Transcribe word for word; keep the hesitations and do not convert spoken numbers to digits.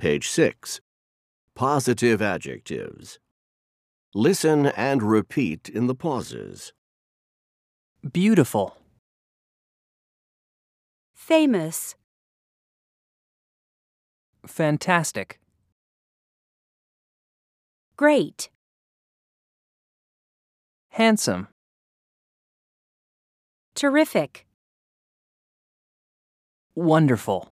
Page six. Positive adjectives. Listen and repeat in the pauses. Beautiful. Famous. Fantastic. Great. Handsome. Terrific. Wonderful.